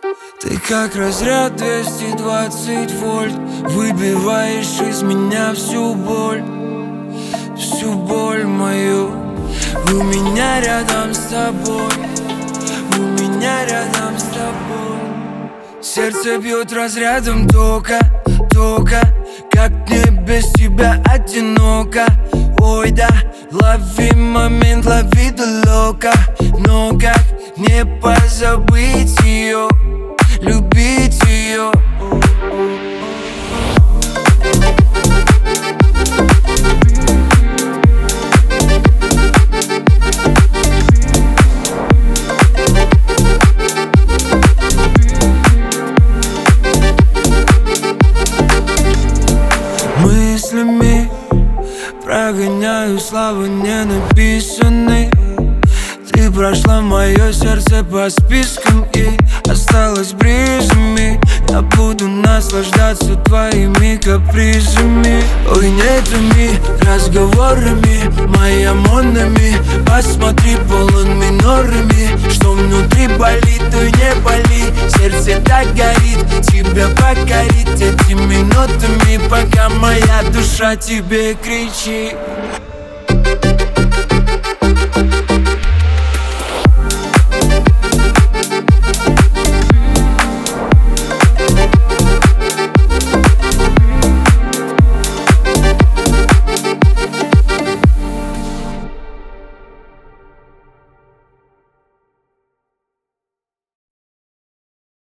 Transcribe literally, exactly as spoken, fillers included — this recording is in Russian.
Ты как разряд двести двадцать вольт, выбиваешь из меня всю боль, всю боль мою. У меня рядом с тобой, у меня рядом с тобой. Сердце бьет разрядом тока, тока. Как мне без тебя одиноко. Ой да, лови момент, лови далеко. Но как не позабыть ее, любить ее. Мыслями прогоняю слова не написанные. Ты прошла мое сердце по спискам и осталась бризами. Я буду наслаждаться твоими капризами. Ой, не томи разговорами, моя монами. Посмотри, полон минорами. Что внутри болит, ой, не боли. Сердце так горит, тебя покорит этими минутами, пока моя душа тебе кричит.